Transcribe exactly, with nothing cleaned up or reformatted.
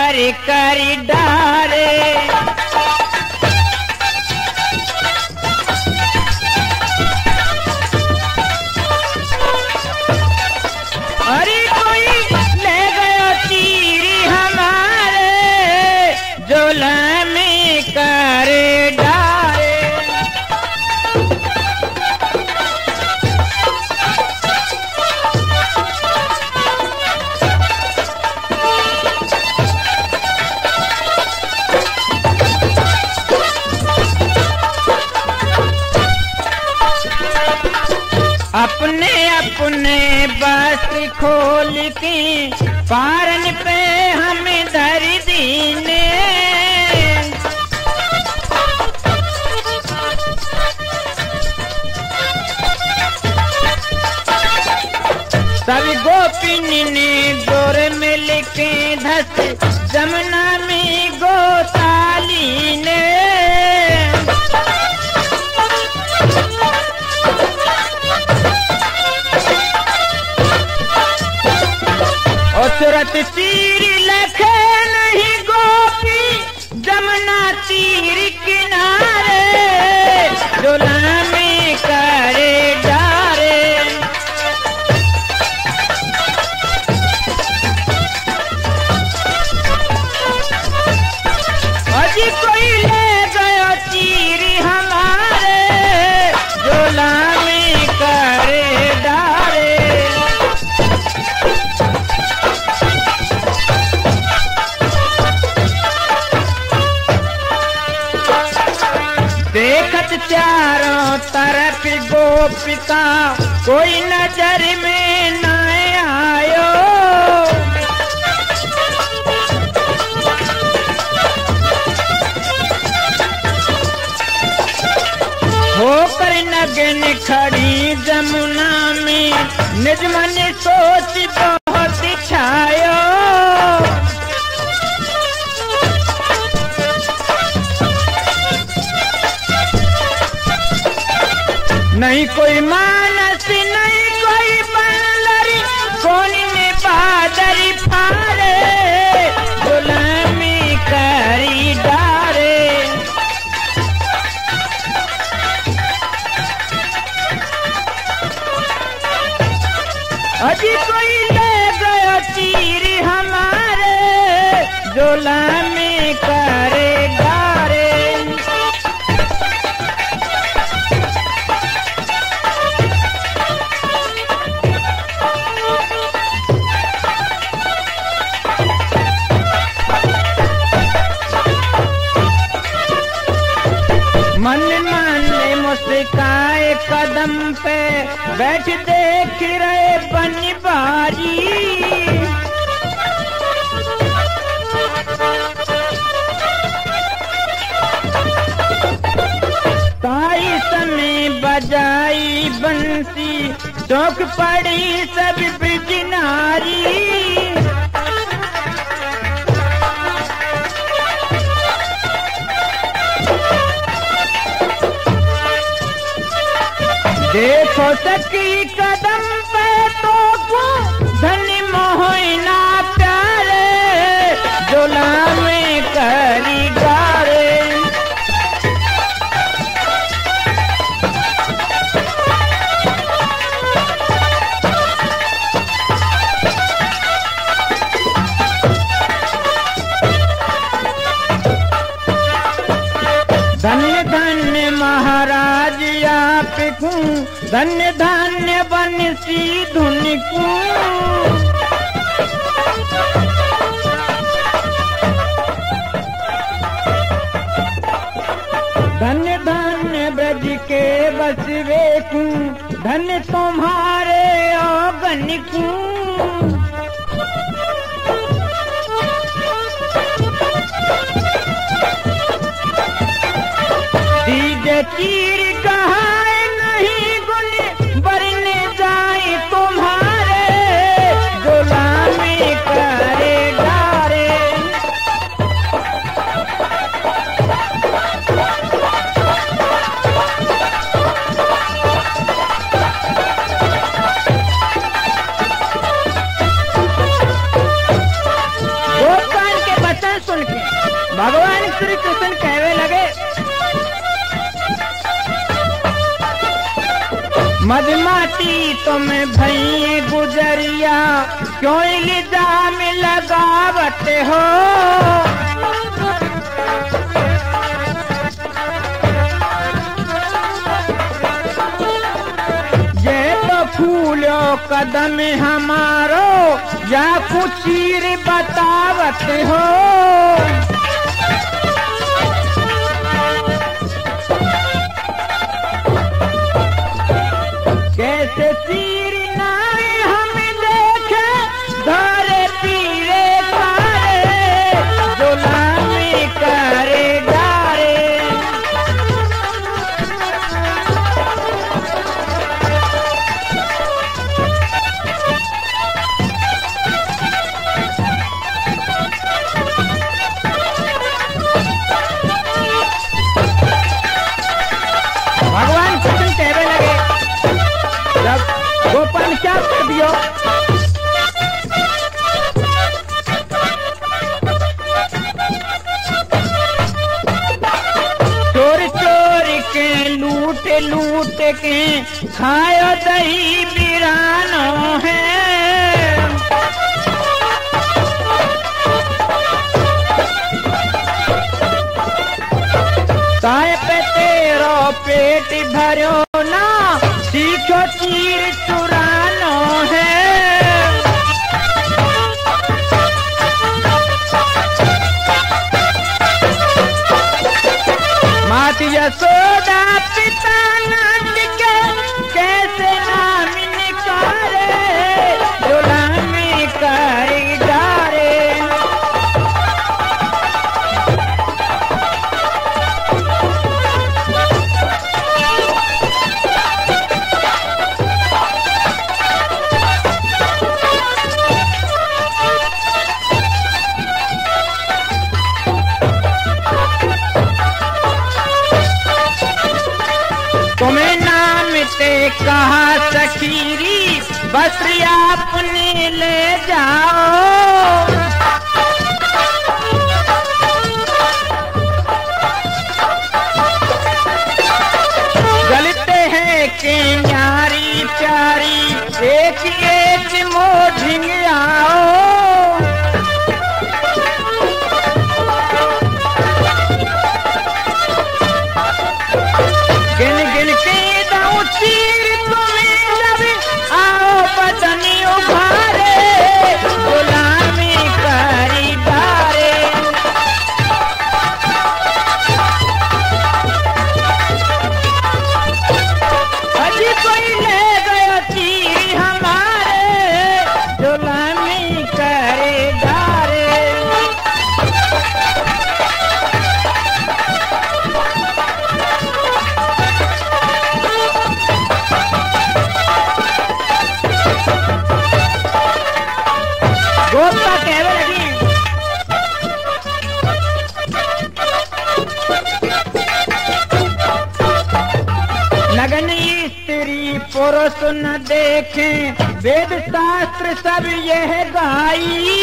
कर कर डारे। अरे कोई ले गया तीर हमारे झोला में कर डारे। अपने अपने बस खोल के पारन पे हमें धर दीने। सब गोपिन ने गोर मिल के धस जमुना में गोताली ने। तुरत तीर लखे नहीं गोपी जमुना तीर किनारे झोला में करे डारे। अजी कोई ले गया तीर हमारे झोला में करे डारे। देखत चारों तरफ गोपिका कोई नजर में न आयो। होकर नगन खड़ी जमुना में निज मन सोच बहुत छायो। नहीं कोई मानस नहीं कोई बंदरी कौन ने बादरी फारे झोला में करी डारे। अजी कोई ले गया तीर हमारे झोला में करे डारे। मन मन मुस्काए कदम पे बैठ देख रहे बनबारी। ताई समय बजाई बंसी चौक पड़ी सब बिजनारी। देखो सकी कदम पे तो धन मोहना प्यारे झोला में करी डारे। धन्य धन्य महाराज आपको धन्य धन्य बंसी धुन को। धन्य धन्य ब्रज के बसवे को धन्य तुम्हारे औगन को। दीजे तीर कहाँ नहीं गुल बरने जाए तुम्हारे झोला में करे डारे। गोपाल के बच्चा श्री कृष्ण कहवे लगे, मधमाटी तुम भई गुजरिया, क्यों इल्जाम लगावत हो। ये तो फूलो कदम हमारो, या कुछ चीर बतावत हो। कैसे चीर नाई हम देखे, धारे पीरे तारे, गुलामी करे डारे। भगवान कृष्ण कहने लगे, जब गोपाल क्या कर दियो, चोर चोर के लूट लूट के खायो दही बिरानो है। ताए पे तेरो पेट भरो ना, सीखो चीर चुरानो है। मात यशोदा पिता नाथ के, कैसे नाम निकारे, गुलामी करे डारे। तुम्हें नाम ते कहा सखीरी, बस अपने ले जाओ। गलते हैं कि न्यारी प्यारी, एक एक मोढ़िंग आओ। गिन गिन के दाऊं चीर तुम्हें, जब आओ बदनी उभारे, गुलामी करी डारे। अजी कोई ले गया चीर हमारे, गुलामी करे डारे। गोपा कहवे लगी, लगन स्त्री पुरुष न देखें, वेद शास्त्र सब यह गाई।